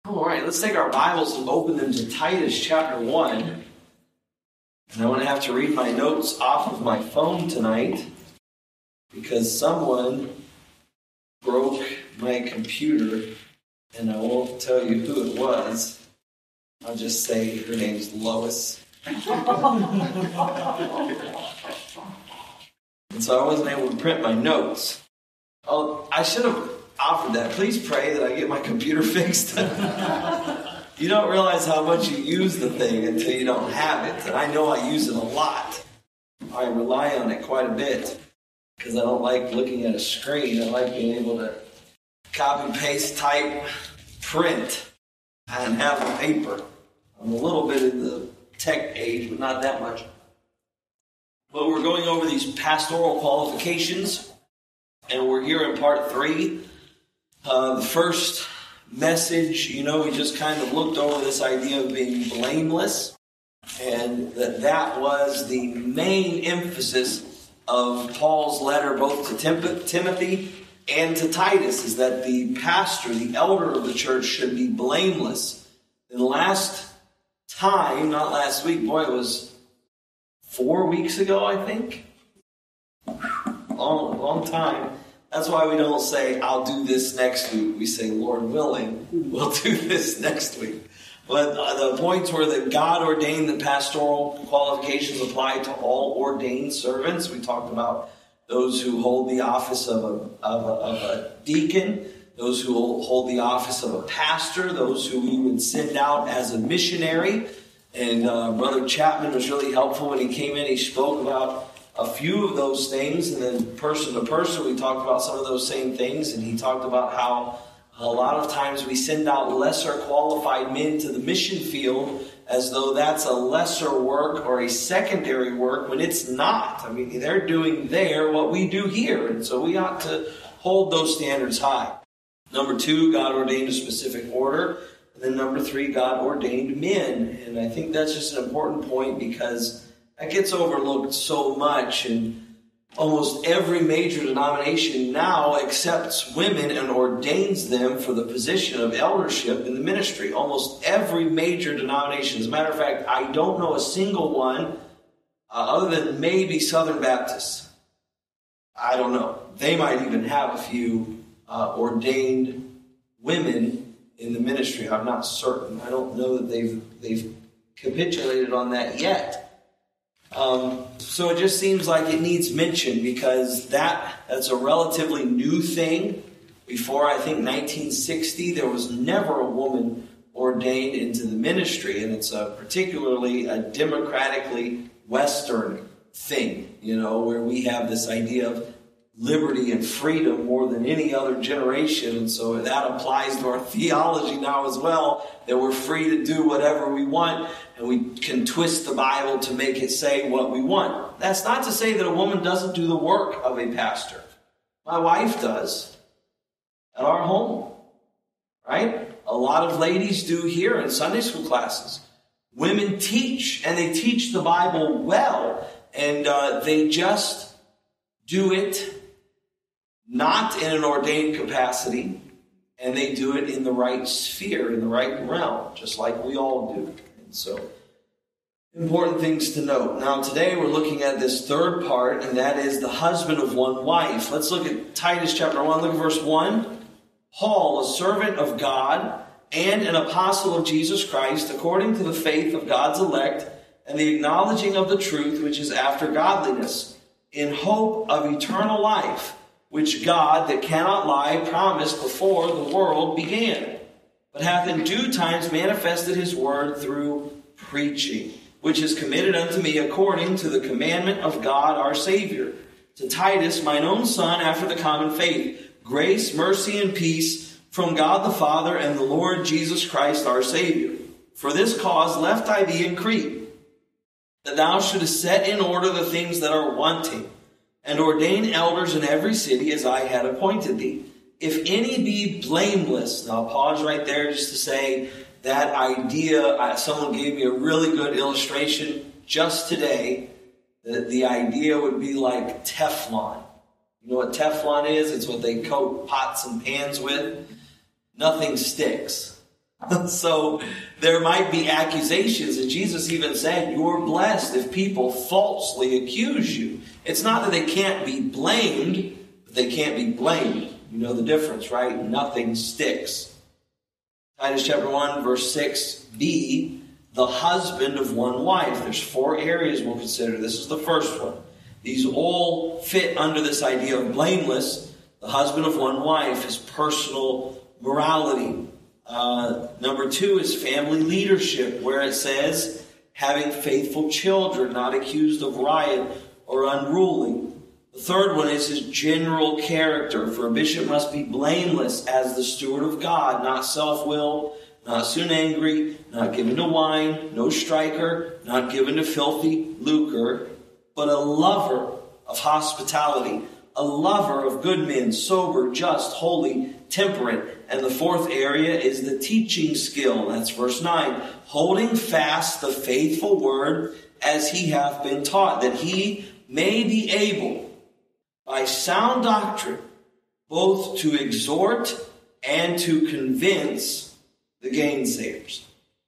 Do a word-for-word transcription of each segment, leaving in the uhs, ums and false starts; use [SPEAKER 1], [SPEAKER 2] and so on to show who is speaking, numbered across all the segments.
[SPEAKER 1] All right, let's take our Bibles and open them to Titus chapter one. And I'm going to have to read my notes off of my phone tonight because someone broke my computer, and I won't tell you who it was. I'll just say her name's Lois. And so I wasn't able to print my notes. Oh, I should have offered that. Please pray that I get my computer fixed. You don't realize how much you use the thing until you don't have it. And I know I use it a lot. I rely on it quite a bit because I don't like looking at a screen. I like being able to copy, paste, type, print, and have the paper. I'm a little bit in the tech age, but not that much. But we're going over these pastoral qualifications, and we're here in part three. Uh, the first message, you know, we just kind of looked over this idea of being blameless, and that that was the main emphasis of Paul's letter both to Tim- Timothy and to Titus, is that the pastor, the elder of the church, should be blameless. And last time, not last week, boy, it was four weeks ago, I think. Long, long time. That's why we don't say, I'll do this next week. We say, Lord willing, we'll do this next week. But the points were that God ordained the pastoral qualifications apply to all ordained servants. We talked about those who hold the office of a, of a, of a deacon, those who hold the office of a pastor, those who we would send out as a missionary. And uh, Brother Chapman was really helpful when he came in. He spoke about a few of those things, and then person to person we talked about some of those same things, and he talked about how a lot of times we send out lesser qualified men to the mission field as though that's a lesser work or a secondary work when it's not. I mean, they're doing there what we do here, and so we ought to hold those standards high. Number two, God ordained a specific order. And then number three, God ordained men. And I think that's just an important point because that gets overlooked so much, and almost every major denomination now accepts women and ordains them for the position of eldership in the ministry. Almost every major denomination. As a matter of fact, I don't know a single one uh, other than maybe Southern Baptists. I don't know. They might even have a few uh, ordained women in the ministry. I'm not certain. I don't know that they've they've capitulated on that yet. Um, so it just seems like it needs mention because that that's a relatively new thing. Before, I think, nineteen sixty, there was never a woman ordained into the ministry, and it's a particularly a democratically Western thing, you know, where we have this idea of liberty and freedom more than any other generation, and so that applies to our theology now as well, that we're free to do whatever we want, and we can twist the Bible to make it say what we want. That's not to say that a woman doesn't do the work of a pastor. My wife does at our home, right? A lot of ladies do here in Sunday school classes. Women teach, and they teach the Bible well, and uh, they just do it not in an ordained capacity, and they do it in the right sphere, in the right realm, just like we all do. And so, important things to note. Now, today we're looking at this third part, and that is the husband of one wife. Let's look at Titus chapter one. Look at verse one. Paul, a servant of God and an apostle of Jesus Christ, according to the faith of God's elect and the acknowledging of the truth which is after godliness, in hope of eternal life, which God, that cannot lie, promised before the world began, but hath in due times manifested his word through preaching, which is committed unto me according to the commandment of God our Savior. To Titus, mine own son, after the common faith, grace, mercy, and peace from God the Father and the Lord Jesus Christ our Savior. For this cause left I thee in Crete, that thou shouldest set in order the things that are wanting, and ordain elders in every city as I had appointed thee. If any be blameless, now I'll pause right there just to say that idea, uh, someone gave me a really good illustration just today, that the idea would be like Teflon. You know what Teflon is? It's what they coat pots and pans with. Nothing sticks. So there might be accusations, and Jesus even said, you're blessed if people falsely accuse you. It's not that they can't be blamed, but they can't be blamed. You know the difference, right? Nothing sticks. Titus chapter one, verse six b, the husband of one wife. There's four areas we'll consider. This is the first one. These all fit under this idea of blameless. The husband of one wife is personal morality. Uh, number two is family leadership, where it says having faithful children, not accused of riot or unruly. The third one is his general character, for a bishop must be blameless as the steward of God, not self-willed, not soon angry, not given to wine, no striker, not given to filthy lucre, but a lover of hospitality, a lover of good men, sober, just, holy, temperate. And the fourth area is the teaching skill. That's verse nine. Holding fast the faithful word as he hath been taught, that he may be able by sound doctrine both to exhort and to convince the gainsayers.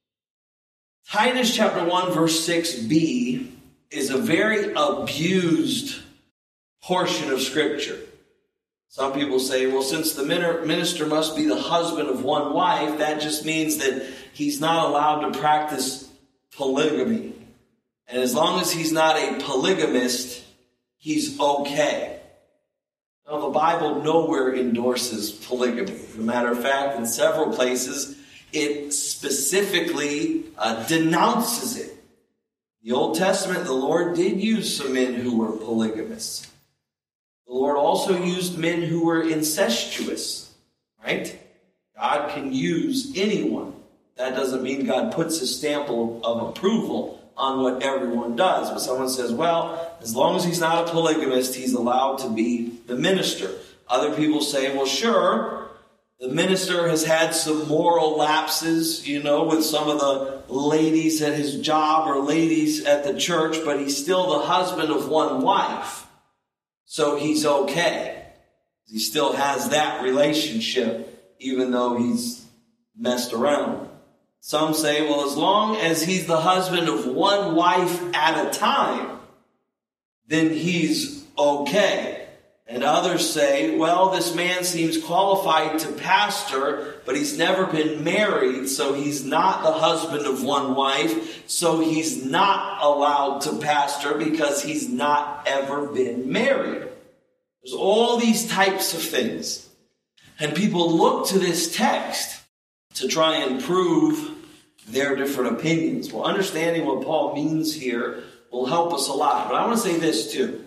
[SPEAKER 1] Titus chapter one, verse six b is a very abused portion of Scripture. Some people say, well, since the minister must be the husband of one wife, that just means that he's not allowed to practice polygamy. And as long as he's not a polygamist, he's okay. Now, the Bible nowhere endorses polygamy. As a matter of fact, in several places, it specifically uh, denounces it. The Old Testament, the Lord did use some men who were polygamists. The Lord also used men who were incestuous, right? God can use anyone. That doesn't mean God puts his stamp of approval on what everyone does. But someone says, well, as long as he's not a polygamist, he's allowed to be the minister. Other people say, well, sure, the minister has had some moral lapses, you know, with some of the ladies at his job or ladies at the church, but he's still the husband of one wife. So he's okay. He still has that relationship, even though he's messed around. Some say, well, as long as he's the husband of one wife at a time, then he's okay. And others say, well, this man seems qualified to pastor, but he's never been married, so he's not the husband of one wife, so he's not allowed to pastor because he's not ever been married. There's all these types of things. And people look to this text to try and prove their different opinions. Well, understanding what Paul means here will help us a lot. But I want to say this too.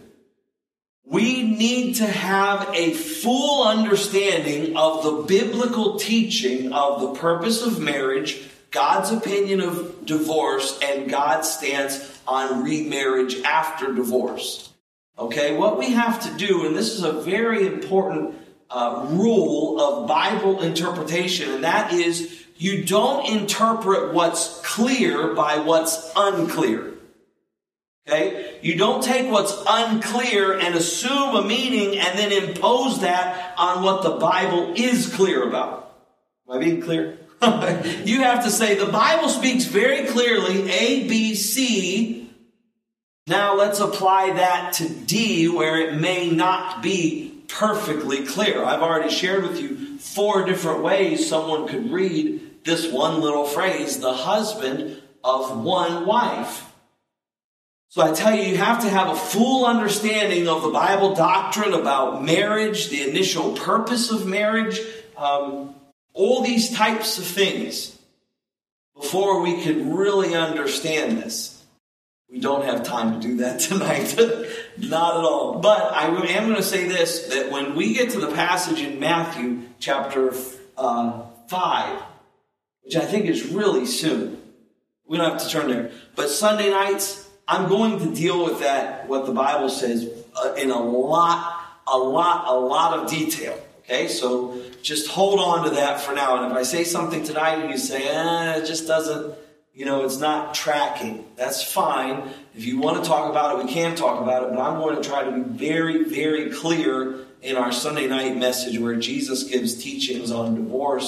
[SPEAKER 1] We need to have a full understanding of the biblical teaching of the purpose of marriage, God's opinion of divorce, and God's stance on remarriage after divorce. Okay, what we have to do, and this is a very important uh, rule of Bible interpretation, and that is you don't interpret what's clear by what's unclear. Okay? You don't take what's unclear and assume a meaning and then impose that on what the Bible is clear about. Am I being clear? You have to say, the Bible speaks very clearly, A, B, C. Now let's apply that to D, where it may not be perfectly clear. I've already shared with you four different ways someone could read this one little phrase, the husband of one wife. So I tell you, you have to have a full understanding of the Bible doctrine about marriage, the initial purpose of marriage, um, all these types of things before we can really understand this. We don't have time to do that tonight. Not at all. But I am going to say this, that when we get to the passage in Matthew chapter uh, five, which I think is really soon, we don't have to turn there, but Sunday nights, I'm going to deal with that, what the Bible says, uh, in a lot, a lot, a lot of detail. Okay, so just hold on to that for now. And if I say something tonight and you say, eh, it just doesn't, you know, it's not tracking, that's fine. If you want to talk about it, we can talk about it. But I'm going to try to be very, very clear in our Sunday night message where Jesus gives teachings on divorce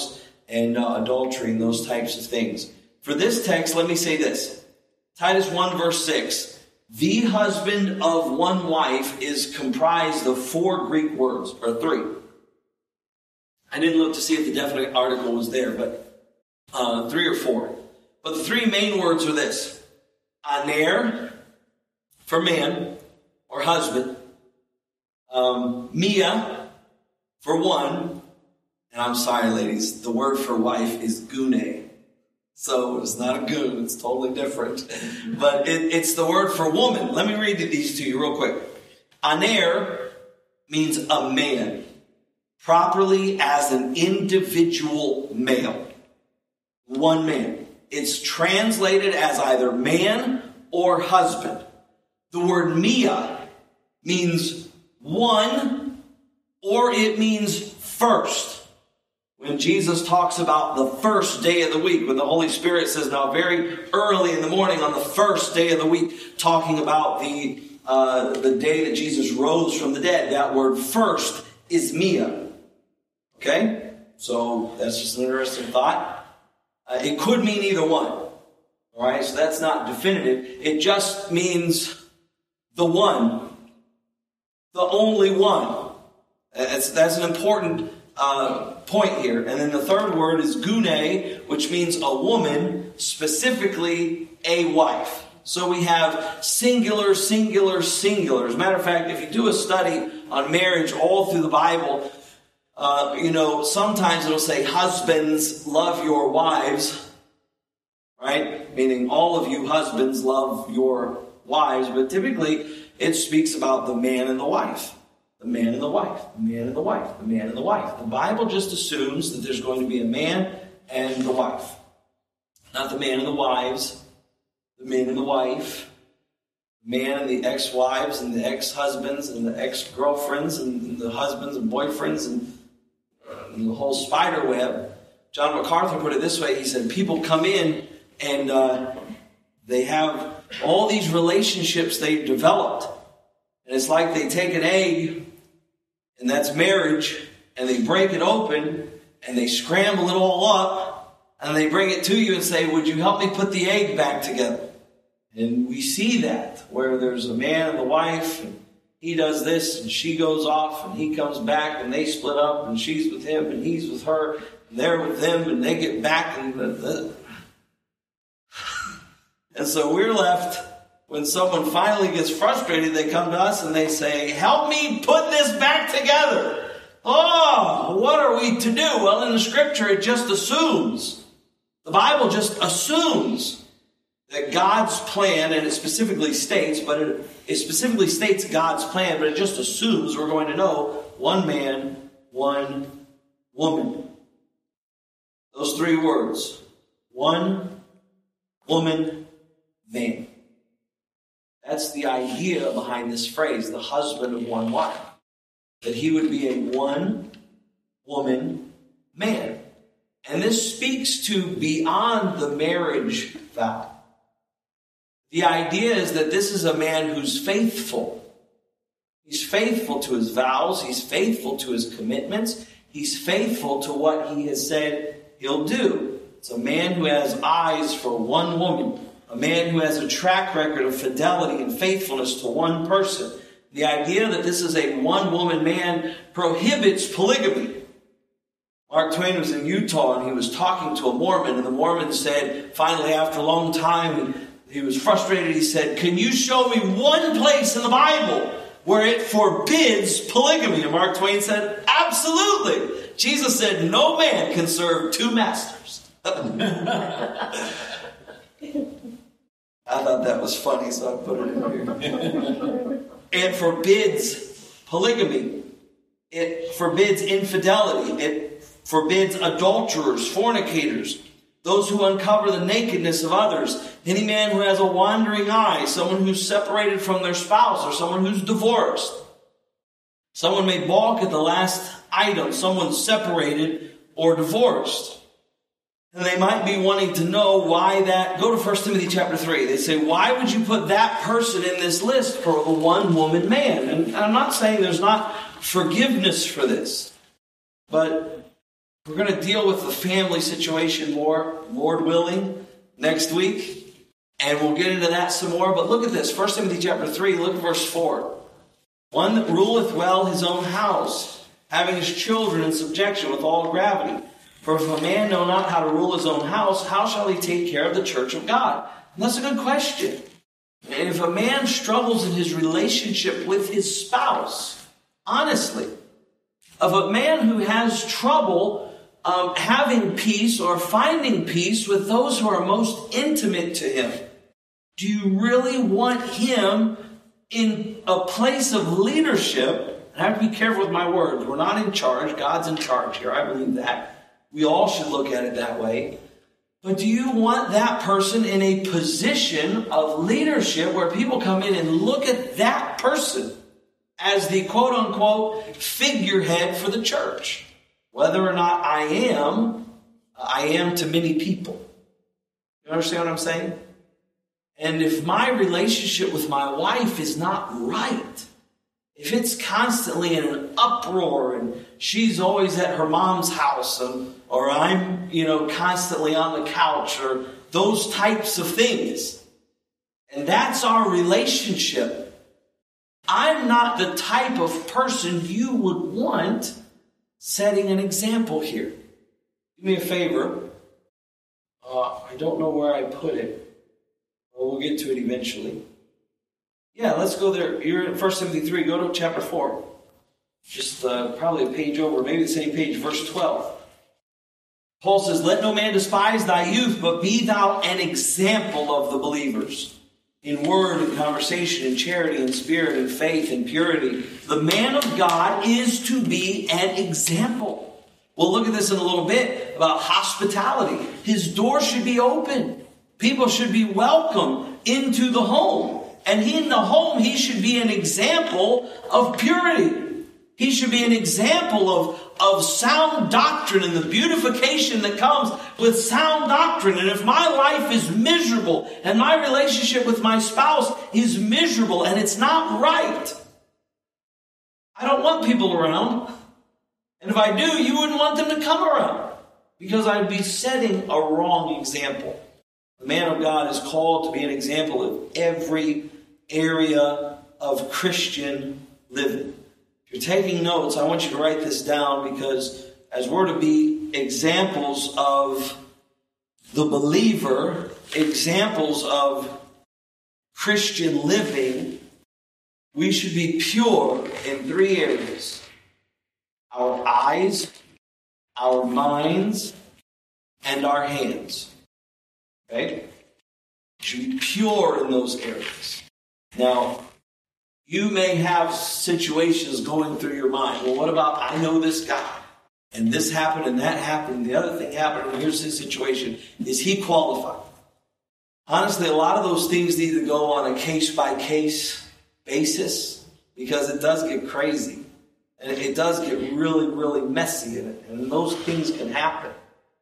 [SPEAKER 1] and uh, adultery and those types of things. For this text, let me say this. Titus one verse six. The husband of one wife is comprised of four Greek words, or three. I didn't look to see if the definite article was there, but uh, three or four. But the three main words are this. Aner, for man, or husband. Um, Mia, for one. And I'm sorry, ladies, the word for wife is gune. So it's not a goon, it's totally different. But it, it's the word for woman. Let me read these to you real quick. Aner means a man, properly as an individual male. One man. It's translated as either man or husband. The word Mia means one, or it means first. When Jesus talks about the first day of the week, when the Holy Spirit says, now very early in the morning on the first day of the week, talking about the uh, the day that Jesus rose from the dead, that word first is Mia. Okay? So that's just an interesting thought. Uh, it could mean either one. All right? So that's not definitive. It just means the one. The only one. That's, that's an important uh, point here. And then the third word is gune, which means a woman, specifically a wife. So we have singular, singular, singular. As a matter of fact, if you do a study on marriage all through the Bible, uh, you know, sometimes it'll say, husbands, love your wives. Right? Meaning all of you husbands love your wives. But typically, it speaks about the man and the wife. The man and the wife. The man and the wife. The man and the wife. The Bible just assumes that there's going to be a man and the wife. Not the man and the wives. The man and the wife. The man and the ex-wives and the ex-husbands and the ex-girlfriends and the husbands and boyfriends and, and the whole spider web. John MacArthur put it this way. He said, people come in and uh, they have all these relationships they've developed. And it's like they take an egg, and that's marriage, and they break it open, and they scramble it all up, and they bring it to you and say, would you help me put the egg back together? And we see that, where there's a man and a wife, and he does this, and she goes off, and he comes back, and they split up, and she's with him, and he's with her, and they're with them, and they get back, and... Uh, and so we're left... When someone finally gets frustrated, they come to us and they say, help me put this back together. Oh, what are we to do? Well, in the scripture, it just assumes. The Bible just assumes that God's plan, and it specifically states, but it, it specifically states God's plan, but it just assumes we're going to know one man, one woman. Those three words. One, woman, man. That's the idea behind this phrase, the husband of one wife. That he would be a one-woman man. And this speaks to beyond the marriage vow. The idea is that this is a man who's faithful. He's faithful to his vows. He's faithful to his commitments. He's faithful to what he has said he'll do. It's a man who has eyes for one woman. A man who has a track record of fidelity and faithfulness to one person. The idea that this is a one-woman man prohibits polygamy. Mark Twain was in Utah and he was talking to a Mormon, and the Mormon said, finally after a long time, he was frustrated, he said, can you show me one place in the Bible where it forbids polygamy? And Mark Twain said, absolutely. Jesus said, no man can serve two masters. I thought that was funny, so I put it in here. It forbids polygamy. It forbids infidelity. It forbids adulterers, fornicators, those who uncover the nakedness of others, any man who has a wandering eye, someone who's separated from their spouse, or someone who's divorced. Someone may balk at the last item, someone separated or divorced. And they might be wanting to know why that. Go to First Timothy chapter three. They say, why would you put that person in this list for a one-woman man? And I'm not saying there's not forgiveness for this. But We're going to deal with the family situation more, Lord willing, next week. And we'll get into that some more. But look at this. First Timothy chapter three, look at verse four. One that ruleth well his own house, having his children in subjection with all gravity. For if a man know not how to rule his own house, how shall he take care of the church of God? And that's a good question. And if a man struggles in his relationship with his spouse, honestly, of a man who has trouble um, having peace or finding peace with those who are most intimate to him, do you really want him in a place of leadership? I have to be careful with my words. We're not in charge. God's in charge here. I believe that. We all should look at it that way. But do you want that person in a position of leadership where people come in and look at that person as the quote-unquote figurehead for the church? Whether or not I am, I am to many people. You understand what I'm saying? And if my relationship with my wife is not right, if it's constantly in an uproar and she's always at her mom's house and, or I'm, you know, constantly on the couch or those types of things, and that's our relationship, I'm not the type of person you would want setting an example here. Do me a favor. Uh, I don't know where I put it. Well, we'll get to it eventually. Yeah, let's go there. You're in First Timothy three. Go to chapter four. Just uh, probably a page over, maybe the same page, verse twelve. Paul says, let no man despise thy youth, but be thou an example of the believers. In word and conversation, in charity, in spirit, in faith, in purity. The man of God is to be an example. We'll look at this in a little bit about hospitality. His door should be open. People should be welcome into the home. And in the home, he should be an example of purity. He should be an example of, of sound doctrine and the beautification that comes with sound doctrine. And if my life is miserable and my relationship with my spouse is miserable and it's not right, I don't want people around. And if I do, you wouldn't want them to come around because I'd be setting a wrong example. The man of God is called to be an example of every area of Christian living. If you're taking notes, I want you to write this down because as we're to be examples of the believer, examples of Christian living, we should be pure in three areas. Our eyes, our minds, and our hands. Okay? You should be pure in those areas. Now, you may have situations going through your mind. Well, what about, I know this guy, and this happened, and that happened, and the other thing happened, and here's his situation. Is he qualified? Honestly, a lot of those things need to go on a case-by-case basis because it does get crazy. And it does get really, really messy in it. And those things can happen.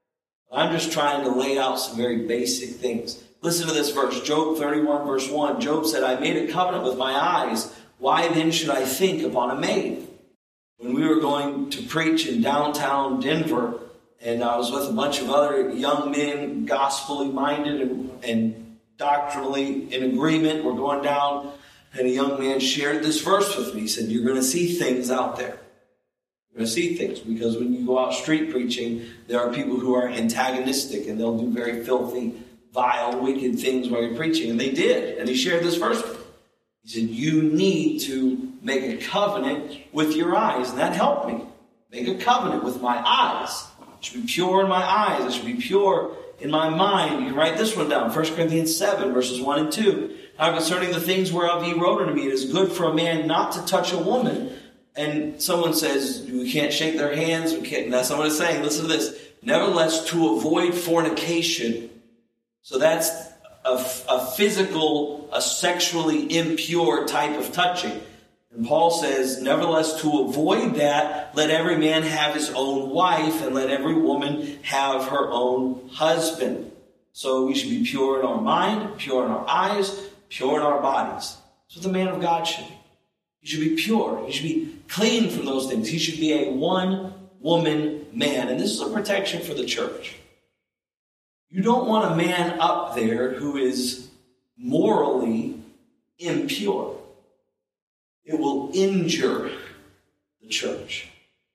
[SPEAKER 1] I'm just trying to lay out some very basic things. Listen to this verse, Job thirty-one, verse one. Job said, I made a covenant with my eyes. Why then should I think upon a maid? When we were going to preach in downtown Denver, and I was with a bunch of other young men, gospelly minded and, and doctrinally in agreement, we're going down, and a young man shared this verse with me. He said, you're going to see things out there. You're going to see things because when you go out street preaching, there are people who are antagonistic and they'll do very filthy, vile, wicked things while you're preaching. And they did. And he shared this verse with me. He said, you need to make a covenant with your eyes. And that helped me. Make a covenant with my eyes. I should be pure in my eyes. I should be pure in my mind. You can write this one down. First Corinthians seven, verses one and two. Now concerning the things whereof he wrote unto me, it is good for a man not to touch a woman. And someone says, we can't shake their hands. We can't. Now someone is saying, listen to this. Nevertheless, to avoid fornication. So that's a, a physical, a sexually impure type of touching. And Paul says, nevertheless, to avoid that, let every man have his own wife, and let every woman have her own husband. So we should be pure in our mind, pure in our eyes, pure in our bodies. That's what the man of God should be. He should be pure. He should be clean from those things. He should be a one woman, man. And this is a protection for the church. You don't want a man up there who is morally impure. It will injure the church.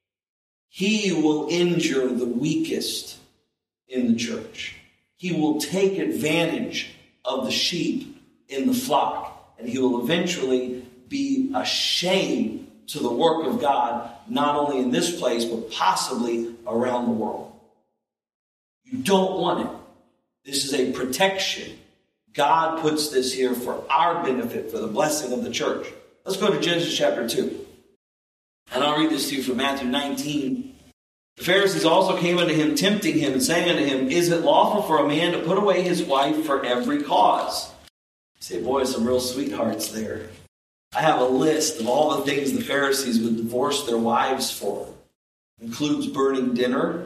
[SPEAKER 1] He will injure the weakest in the church. He will take advantage of the sheep in the flock, and he will eventually be a shame to the work of God, not only in this place, but possibly around the world. You don't want it. This is a protection. God puts this here for our benefit, for the blessing of the church. Let's go to Genesis chapter two. And I'll read this to you from Matthew nineteen. The Pharisees also came unto him, tempting him, and saying unto him, Is it lawful for a man to put away his wife for every cause? You say, boy, some real sweethearts there. I have a list of all the things the Pharisees would divorce their wives for. It includes burning dinner.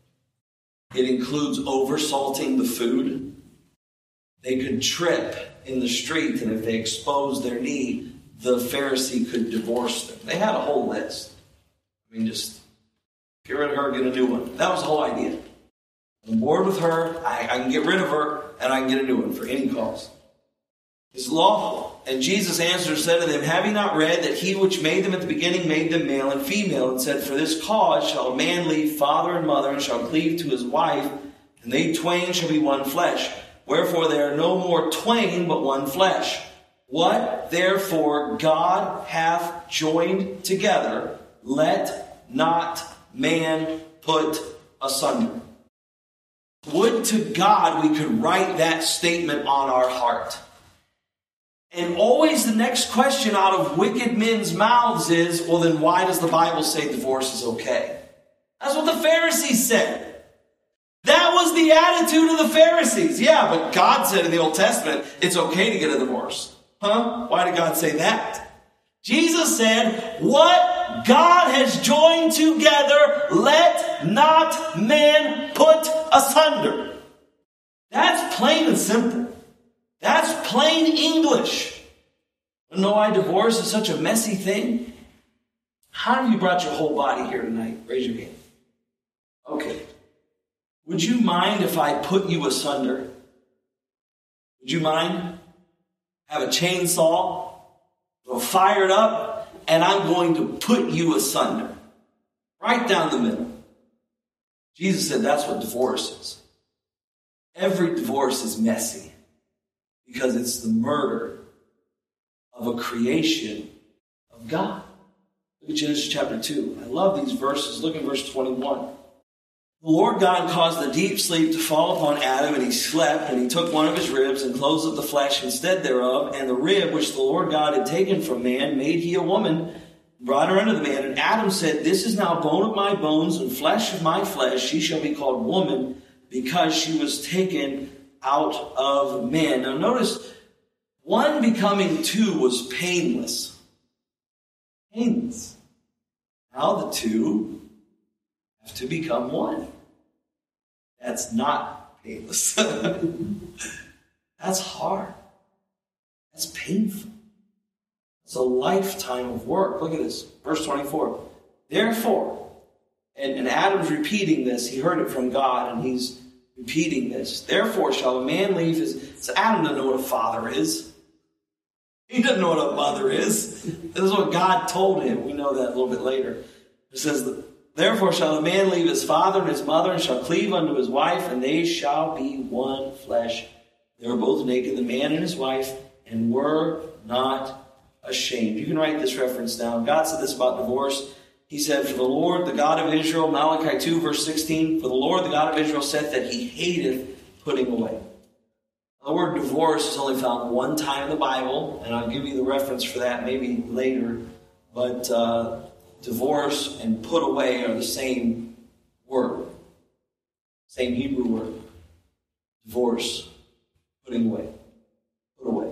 [SPEAKER 1] It includes oversalting the food. They could trip in the street, and if they exposed their knee, the Pharisee could divorce them. They had a whole list. I mean, just get rid of her, get a new one. That was the whole idea. I'm bored with her, I, I can get rid of her, and I can get a new one for any cause. It's lawful. And Jesus answered and said to them, Have ye not read that he which made them at the beginning made them male and female, and said, For this cause shall a man leave father and mother, and shall cleave to his wife, and they twain shall be one flesh. Wherefore they are no more twain, but one flesh. What therefore God hath joined together, let not man put asunder. Would to God we could write that statement on our heart. And always the next question out of wicked men's mouths is, well, then why does the Bible say divorce is okay? That's what the Pharisees said. That was the attitude of the Pharisees. Yeah, but God said in the Old Testament, it's okay to get a divorce. Huh? Why did God say that? Jesus said, what God has joined together, let not man put asunder. That's plain and simple. That's plain English. You know why divorce is such a messy thing? How have you brought your whole body here tonight? Raise your hand. Okay. Would you mind if I put you asunder? Would you mind? Have a chainsaw, go fired up, and I'm going to put you asunder. Right down the middle. Jesus said that's what divorce is. Every divorce is messy because it's the murder of a creation of God. Look at Genesis chapter two. I love these verses. Look at verse twenty-one. The Lord God caused a deep sleep to fall upon Adam, and he slept, and he took one of his ribs and closed up the flesh instead thereof, and the rib which the Lord God had taken from man made he a woman, brought her unto the man. And Adam said, This is now bone of my bones and flesh of my flesh. She shall be called woman, because she was taken out of man. Now notice, one becoming two was painless. Painless. Now the two have to become one. That's not painless. That's hard. That's painful. It's a lifetime of work. Look at this. Verse twenty-four. Therefore, and, and Adam's repeating this. He heard it from God, and he's repeating this. Therefore shall a man leave his... So Adam doesn't know what a father is. He doesn't know what a mother is. This is what God told him. We know that a little bit later. It says, Therefore shall a man leave his father and his mother, and shall cleave unto his wife, and they shall be one flesh. They were both naked, the man and his wife, and were not ashamed. You can write this reference down. God said this about divorce. He said, For the Lord, the God of Israel, Malachi two, verse sixteen, For the Lord, the God of Israel, saith that he hateth putting away. The word divorce is only found one time in the Bible, and I'll give you the reference for that maybe later. But uh, divorce and put away are the same word. Same Hebrew word. Divorce, putting away. Put away.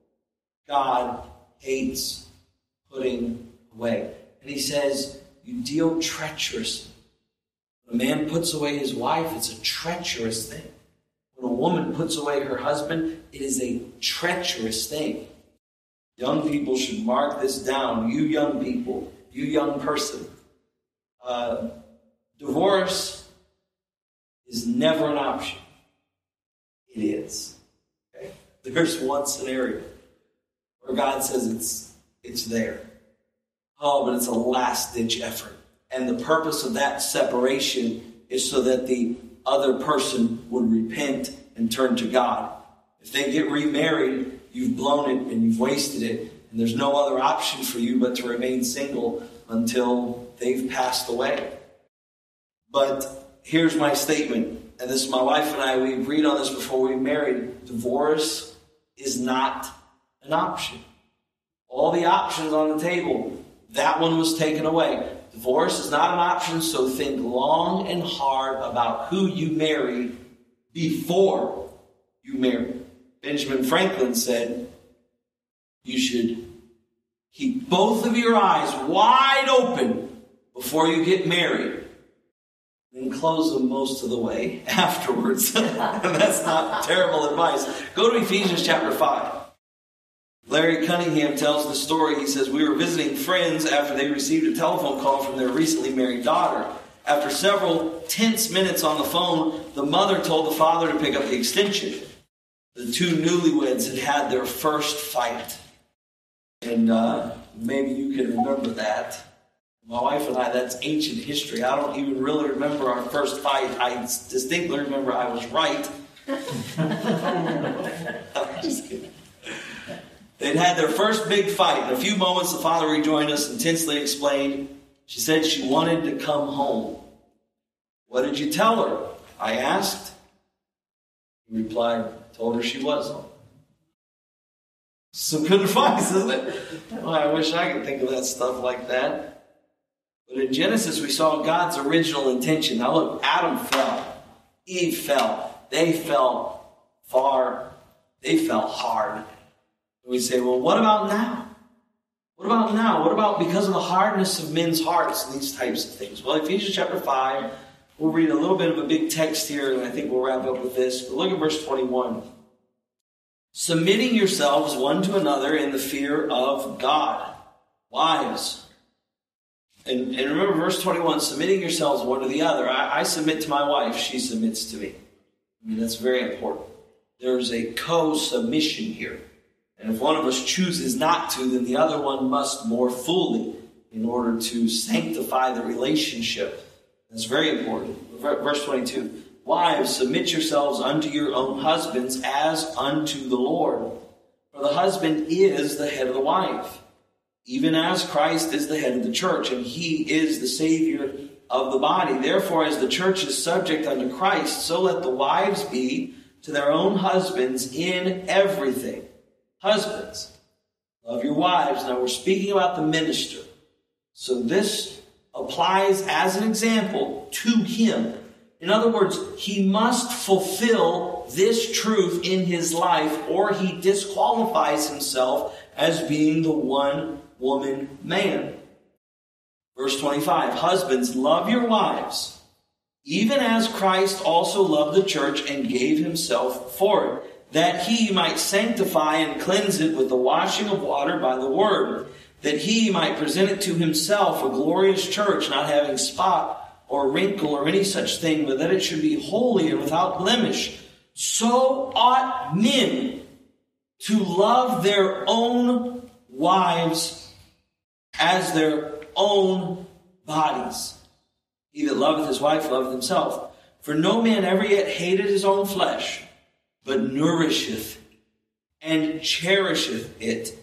[SPEAKER 1] God hates putting away. And he says, you deal treacherously. When a man puts away his wife, it's a treacherous thing. When a woman puts away her husband, it is a treacherous thing. Young people should mark this down. You young people, you young person. Uh, Divorce is never an option. It is. Okay? There's one scenario where God says it's it's there. Oh, but it's a last-ditch effort. And the purpose of that separation is so that the other person would repent and turn to God. If they get remarried, you've blown it and you've wasted it. And there's no other option for you but to remain single until they've passed away. But here's my statement, and this is my wife and I, we agreed on this before we married. Divorce is not an option. All the options on the table, that one was taken away. Divorce is not an option, so think long and hard about who you marry before you marry. Benjamin Franklin said, you should keep both of your eyes wide open before you get married, and close them most of the way afterwards. And that's not terrible advice. Go to Ephesians chapter five. Larry Cunningham tells the story. He says, we were visiting friends after they received a telephone call from their recently married daughter. After several tense minutes on the phone, the mother told the father to pick up the extension. The two newlyweds had had their first fight. And uh, maybe you can remember that. My wife and I, that's ancient history. I don't even really remember our first fight. I distinctly remember I was right. I'm just kidding. They'd had their first big fight. In a few moments, the father rejoined us and tensely explained. She said she wanted to come home. What did you tell her? I asked. He replied, told her she was home. Some good advice, isn't it? Well, I wish I could think of that stuff like that. But in Genesis, we saw God's original intention. Now look, Adam fell. Eve fell. They fell far. They fell hard. And we say, well, what about now? What about now? What about because of the hardness of men's hearts and these types of things? Well, Ephesians chapter five, we'll read a little bit of a big text here, and I think we'll wrap up with this. But look at verse twenty-one. Submitting yourselves one to another in the fear of God. Wives. And, and remember verse twenty-one, submitting yourselves one to the other. I, I submit to my wife, she submits to me. I mean, that's very important. There's a co-submission here. And if one of us chooses not to, then the other one must more fully in order to sanctify the relationship. That's very important. Verse twenty-two, wives, submit yourselves unto your own husbands as unto the Lord. For the husband is the head of the wife, even as Christ is the head of the church, and he is the Savior of the body. Therefore, as the church is subject unto Christ, so let the wives be to their own husbands in everything. Husbands, love your wives. Now we're speaking about the minister. So this applies as an example to him. In other words, he must fulfill this truth in his life, or he disqualifies himself as being the one woman man. Verse twenty-five, husbands, love your wives, even as Christ also loved the church and gave himself for it, that he might sanctify and cleanse it with the washing of water by the word, that he might present it to himself a glorious church, not having spot or wrinkle or any such thing, but that it should be holy and without blemish. So ought men to love their own wives as their own bodies. He that loveth his wife loveth himself. For no man ever yet hated his own flesh, but nourisheth and cherisheth it,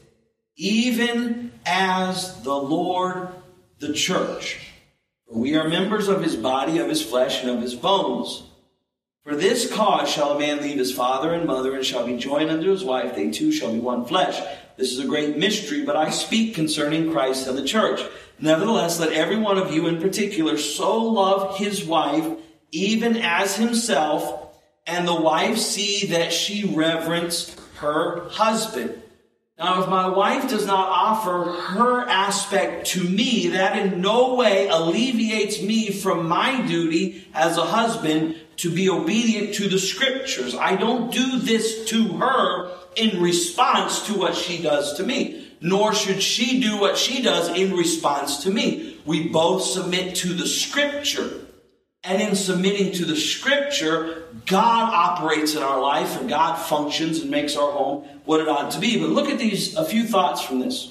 [SPEAKER 1] even as the Lord the church. For we are members of his body, of his flesh, and of his bones. For this cause shall a man leave his father and mother, and shall be joined unto his wife, they two shall be one flesh. This is a great mystery, but I speak concerning Christ and the church. Nevertheless, let every one of you in particular so love his wife, even as himself, and the wife see that she reverence her husband. Now, if my wife does not offer her aspect to me, that in no way alleviates me from my duty as a husband to be obedient to the scriptures. I don't do this to her in response to what she does to me, nor should she do what she does in response to me. We both submit to the scripture. And in submitting to the Scripture, God operates in our life and God functions and makes our home what it ought to be. But look at these, a few thoughts from this.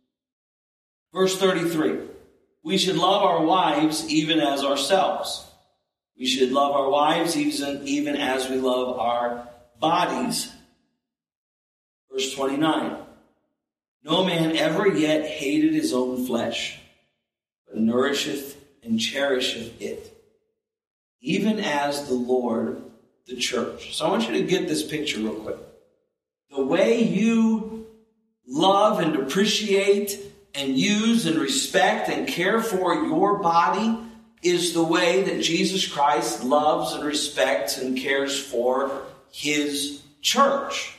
[SPEAKER 1] Verse thirty-three. We should love our wives even as ourselves. We should love our wives even, even as we love our bodies. Verse twenty-nine. No man ever yet hated his own flesh, but nourisheth and cherisheth it, even as the Lord the church. So I want you to get this picture real quick. The way you love and appreciate and use and respect and care for your body is the way that Jesus Christ loves and respects and cares for his church.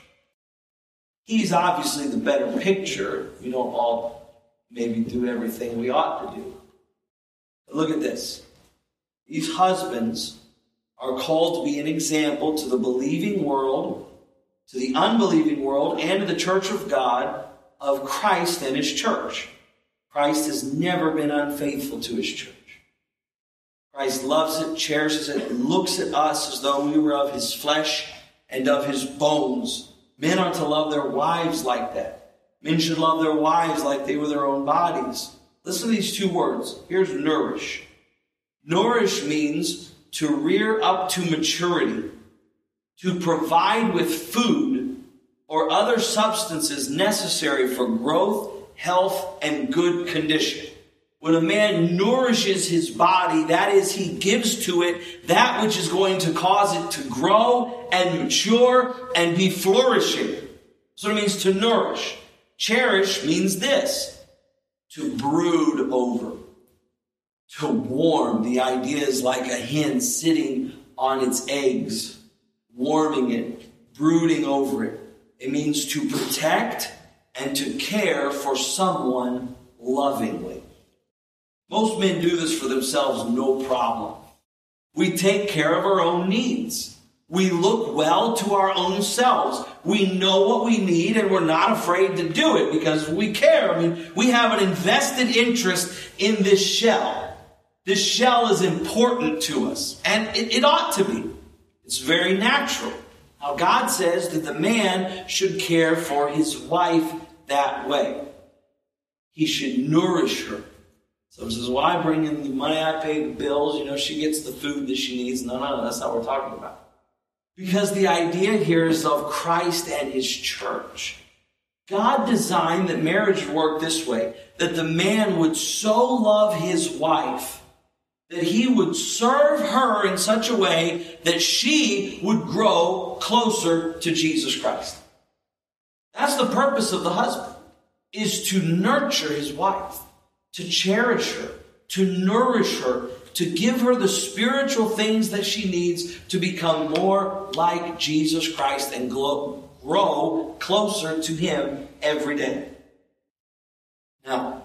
[SPEAKER 1] He's obviously the better picture. We don't all maybe do everything we ought to do. But look at this. These husbands are called to be an example to the believing world, to the unbelieving world, and to the church of God of Christ and his church. Christ has never been unfaithful to his church. Christ loves it, cherishes it, looks at us as though we were of his flesh and of his bones. Men are to love their wives like that. Men should love their wives like they were their own bodies. Listen to these two words. Here's nourish. Nourish means to rear up to maturity, to provide with food or other substances necessary for growth, health, and good condition. When a man nourishes his body, that is, he gives to it that which is going to cause it to grow and mature and be flourishing. So it means to nourish. Cherish means this, to brood over, to warm. The idea is like a hen sitting on its eggs, warming it, brooding over it. It means to protect and to care for someone lovingly. Most men do this for themselves, no problem. We take care of our own needs. We look well to our own selves. We know what we need and we're not afraid to do it because we care. I mean, we have an invested interest in this shell. This shell is important to us, and it, it ought to be. It's very natural. Now, God says that the man should care for his wife that way. He should nourish her. Someone says, well, I bring in the money, I pay the bills, you know, she gets the food that she needs. No, no, no, that's not what we're talking about. Because the idea here is of Christ and his church. God designed that marriage would work this way, that the man would so love his wife that he would serve her in such a way that she would grow closer to Jesus Christ. That's the purpose of the husband, is to nurture his wife, to cherish her, to nourish her, to give her the spiritual things that she needs to become more like Jesus Christ and grow, grow closer to him every day. Now,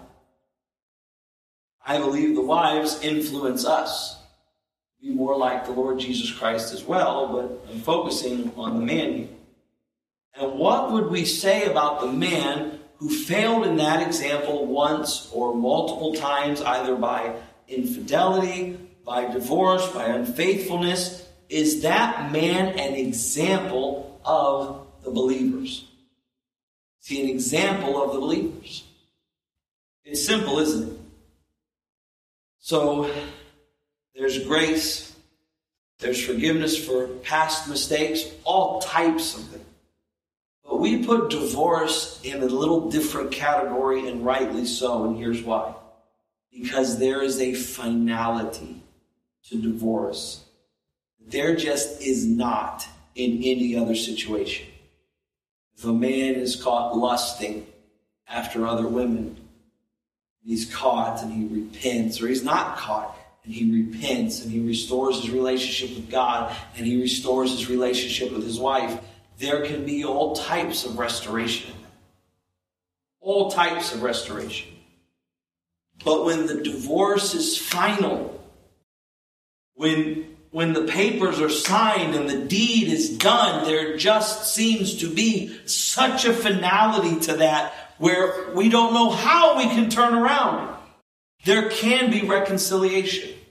[SPEAKER 1] I believe the wives influence us to be more like the Lord Jesus Christ as well, but I'm focusing on the man here. And what would we say about the man who failed in that example once or multiple times, either by infidelity, by divorce, by unfaithfulness? Is that man an example of the believers? Is he an example of the believers? It's simple, isn't it? So, there's grace, there's forgiveness for past mistakes, all types of them. But we put divorce in a little different category, and rightly so, and here's why. Because there is a finality to divorce. There just is not in any other situation. If a man is caught lusting after other women, he's caught and he repents, or he's not caught and he repents and he restores his relationship with God and he restores his relationship with his wife, there can be all types of restoration. All types of restoration. But when the divorce is final, when, when the papers are signed and the deed is done, there just seems to be such a finality to that where we don't know how we can turn around. There can be reconciliation.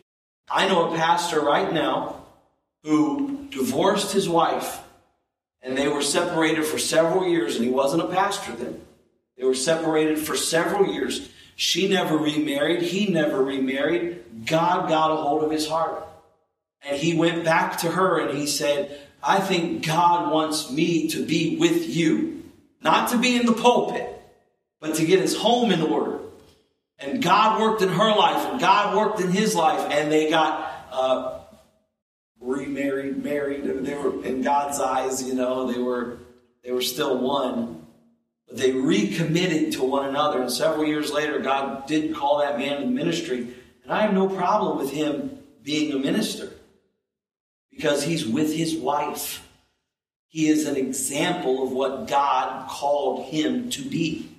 [SPEAKER 1] I know a pastor right now who divorced his wife, and they were separated for several years, and he wasn't a pastor then. They were separated for several years. She never remarried. He never remarried. God got a hold of his heart. And he went back to her and he said, I think God wants me to be with you. Not to be in the pulpit, but to get his home in order. And God worked in her life, and God worked in his life, and they got uh, remarried, married, and they were, in God's eyes, you know, they were they were still one. But they recommitted to one another, and several years later, God did call that man to ministry. And I have no problem with him being a minister, because he's with his wife. He is an example of what God called him to be.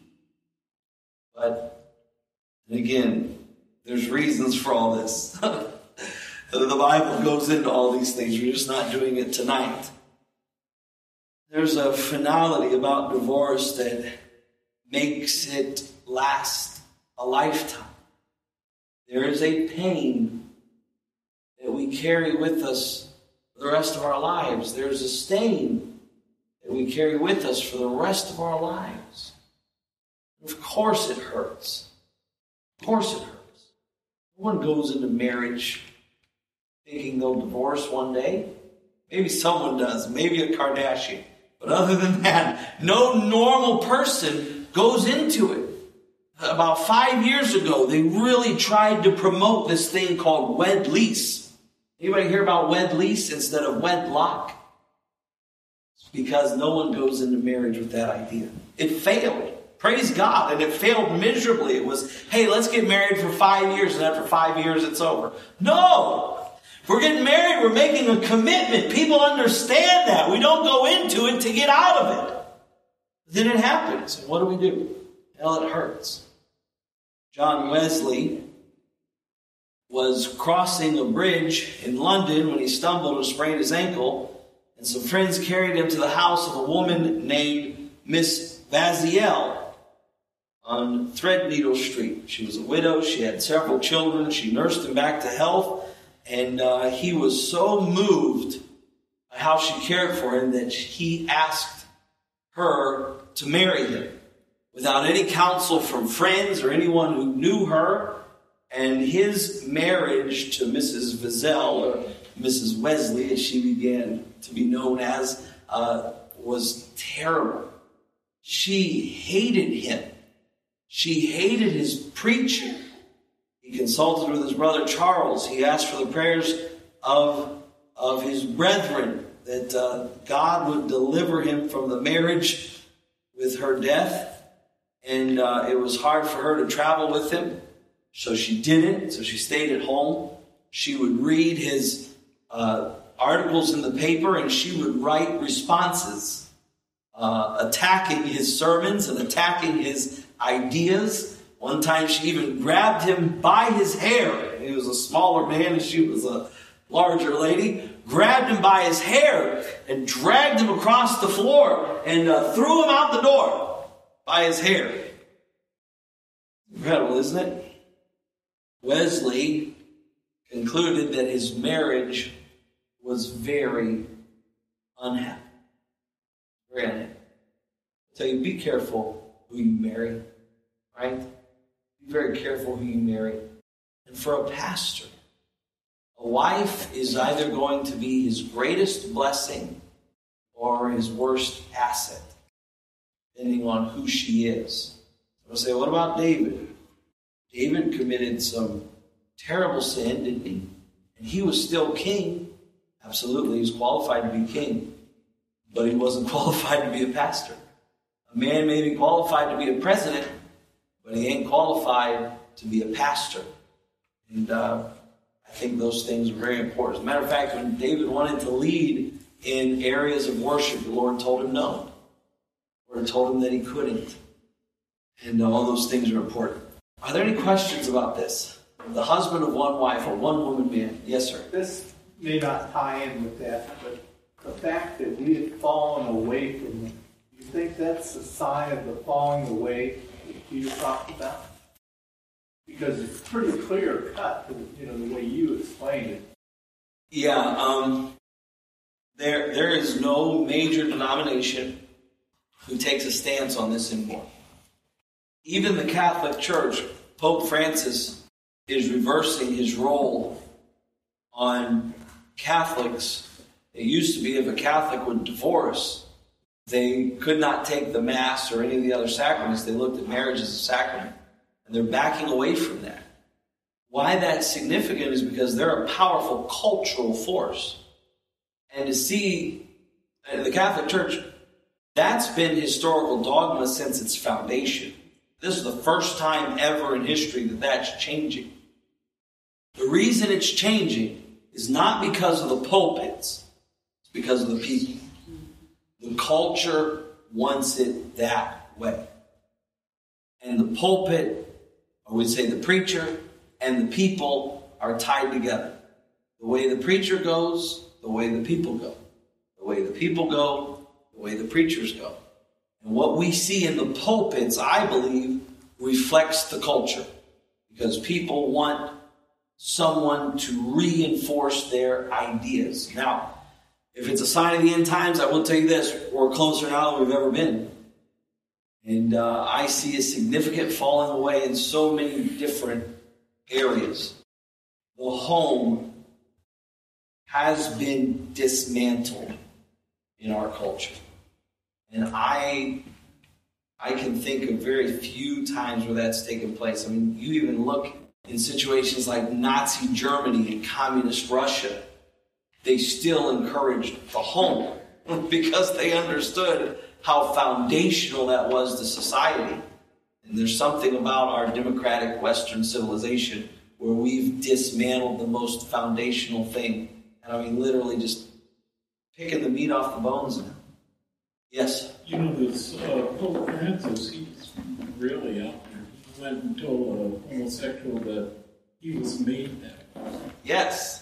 [SPEAKER 1] But, and again, there's reasons for all this. The Bible goes into all these things. We're just not doing it tonight. There's a finality about divorce that makes it last a lifetime. There is a pain that we carry with us for the rest of our lives. There's a stain that we carry with us for the rest of our lives. Of course it hurts. Of course it hurts. No one goes into marriage thinking they'll divorce one day. Maybe someone does. Maybe a Kardashian. But other than that, no normal person goes into it. About five years ago, they really tried to promote this thing called wed lease. Anybody hear about wed lease instead of wedlock? It's because no one goes into marriage with that idea. It failed. Praise God. And it failed miserably. It was, hey, let's get married for five years, and after five years, it's over. No! If we're getting married, we're making a commitment. People understand that. We don't go into it to get out of it. Then it happens. And what do we do? Hell, it hurts. John Wesley was crossing a bridge in London when he stumbled and sprained his ankle. And some friends carried him to the house of a woman named Miss Vaziel on Threadneedle Street. She was a widow. She had several children. She nursed him back to health. And uh, he was so moved by how she cared for him that he asked her to marry him without any counsel from friends or anyone who knew her. And his marriage to Missus Vaziel, or Missus Wesley, as she began to be known as, uh, was terrible. She hated him. She hated his preaching. He consulted with his brother Charles. He asked for the prayers of, of his brethren that uh, God would deliver him from the marriage with her death. And uh, it was hard for her to travel with him. So she didn't. So she stayed at home. She would read his uh, articles in the paper, and she would write responses uh, attacking his sermons and attacking his ideas. One time she even grabbed him by his hair. He was a smaller man and she was a larger lady. Grabbed him by his hair and dragged him across the floor and uh, threw him out the door by his hair. Incredible, isn't it? Wesley concluded that his marriage was very unhappy. Very unhappy. I tell you, be careful who you marry, right? Be very careful who you marry. And for a pastor, a wife is either going to be his greatest blessing or his worst asset, depending on who she is. So I'll say, what about David? David committed some terrible sin, didn't he? And he was still king. Absolutely, he was qualified to be king. But he wasn't qualified to be a pastor. A man may be qualified to be a president, but he ain't qualified to be a pastor. And uh, I think those things are very important. As a matter of fact, when David wanted to lead in areas of worship, the Lord told him no. The Lord told him that he couldn't. And all those things are important. Are there any questions about this? The husband of one wife, or one woman man. Yes, sir.
[SPEAKER 2] This may not tie in with that, but the fact that we have fallen away from him, do you think that's a sign of the falling away that you talked about? Because it's pretty clear cut, you know, the way you explained it.
[SPEAKER 1] Yeah, um, there there is no major denomination who takes a stance on this anymore. Even the Catholic Church, Pope Francis is reversing his role on Catholics. It used to be if a Catholic would divorce, they could not take the Mass or any of the other sacraments. They looked at marriage as a sacrament. And they're backing away from that. Why that's significant is because they're a powerful cultural force. And to see in the Catholic Church, that's been historical dogma since its foundation. This is the first time ever in history that that's changing. The reason it's changing is not because of the pulpits. It's because of the people. The culture wants it that way. And the pulpit, or we'd say the preacher, and the people are tied together. The way the preacher goes, the way the people go. The way the people go, the way the preachers go. And what we see in the pulpits, I believe, reflects the culture. Because people want someone to reinforce their ideas. Now, if it's a sign of the end times, I will tell you this, we're closer now than we've ever been. And uh, I see a significant falling away in so many different areas. The home has been dismantled in our culture. And I I can think of very few times where that's taken place. I mean, you even look in situations like Nazi Germany and Communist Russia. They still encouraged the home because they understood how foundational that was to society. And there's something about our democratic Western civilization where we've dismantled the most foundational thing. And I mean, literally just picking the meat off the bones now. Yes?
[SPEAKER 3] You know, this uh, Pope Francis, he's really out there. He went and told a homosexual that he was made that way.
[SPEAKER 1] Yes.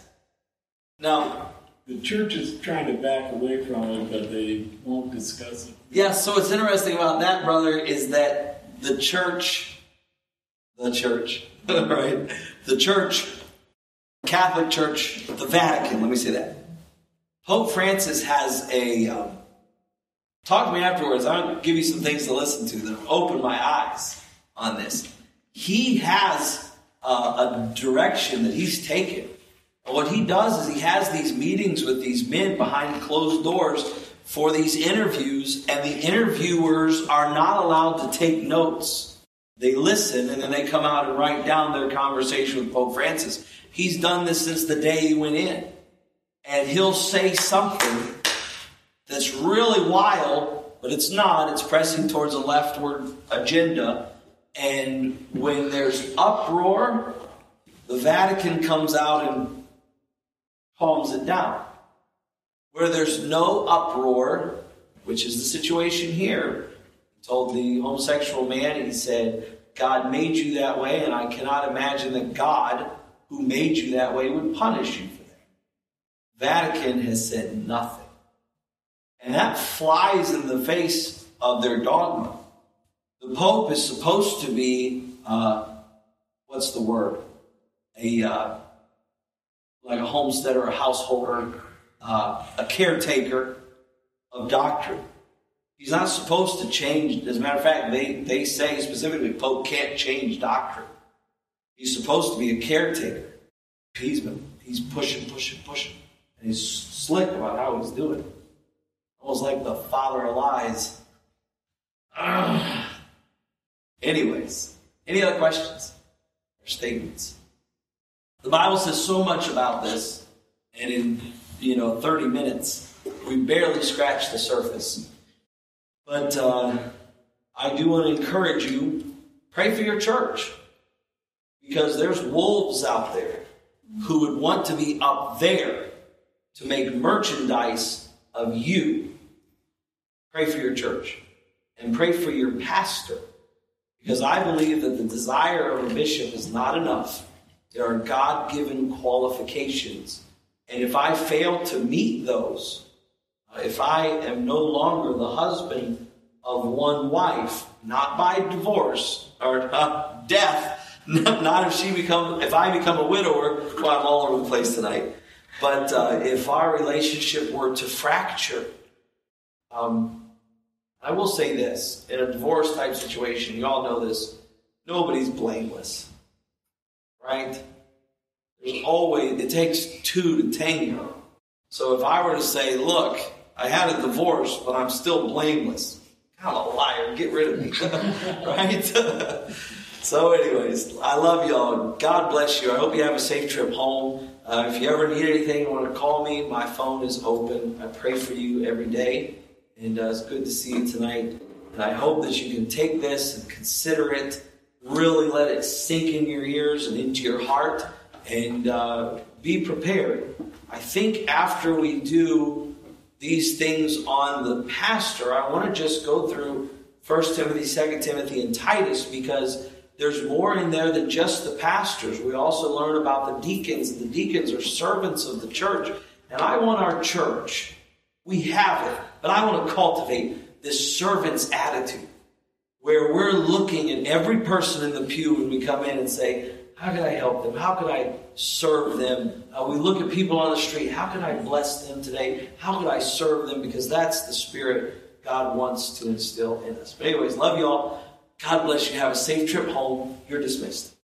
[SPEAKER 1] Now,
[SPEAKER 3] the church is trying to back away from it, but they won't discuss it.
[SPEAKER 1] Yeah, so what's interesting about that, brother, is that the church, the church, right? The church, Catholic Church, the Vatican, let me say that. Pope Francis has a, um, talk to me afterwards, I'll give you some things to listen to that open my eyes on this. He has uh, a direction that he's taken. And what he does is he has these meetings with these men behind closed doors for these interviews, and the interviewers are not allowed to take notes. They listen, and then they come out and write down their conversation with Pope Francis. He's done this since the day he went in. And he'll say something that's really wild, but it's not. It's pressing towards a leftward agenda. And when there's uproar, the Vatican comes out and calms it down. Where there's no uproar, which is the situation here, he told the homosexual man, he said, God made you that way, and I cannot imagine that God, who made you that way, would punish you for that. Vatican has said nothing. And that flies in the face of their dogma. The Pope is supposed to be, uh, what's the word? A uh, like a homesteader, a householder, uh, a caretaker of doctrine. He's not supposed to change. As a matter of fact, they, they say specifically, Pope can't change doctrine. He's supposed to be a caretaker. He's been he's pushing, pushing, pushing, and he's slick about how he's doing it. Almost like the father of lies. Ugh. Anyways, any other questions or statements? The Bible says so much about this, and in, you know, thirty minutes, we barely scratched the surface. But uh, I do want to encourage you, pray for your church, because there's wolves out there who would want to be up there to make merchandise of you. Pray for your church, and pray for your pastor, because I believe that the desire of a bishop is not enough. There are God-given qualifications. And if I fail to meet those, if I am no longer the husband of one wife, not by divorce or uh, death, Not if she become, if I become a widower, well, I'm all over the place tonight. But uh, if our relationship were to fracture, um, I will say this, in a divorce type situation, you all know this, nobody's blameless, right? There's always, it takes two to tango. So if I were to say, look, I had a divorce, but I'm still blameless, I'm a liar, get rid of me, right? So anyways, I love y'all. God bless you. I hope you have a safe trip home. Uh, if you ever need anything, you want to call me, my phone is open. I pray for you every day. And uh, it's good to see you tonight. And I hope that you can take this and consider it. Really let it sink in your ears and into your heart. And uh, be prepared. I think after we do these things on the pastor, I want to just go through First Timothy, Second Timothy, and Titus, because there's more in there than just the pastors. We also learn about the deacons. The deacons are servants of the church. And I want our church, we have it, but I want to cultivate this servant's attitude where we're looking at every person in the pew when we come in and say, how can I help them? How can I serve them? Uh, we look at people on the street. How can I bless them today? How can I serve them? Because that's the spirit God wants to instill in us. But anyways, love you all. God bless you. Have a safe trip home. You're dismissed.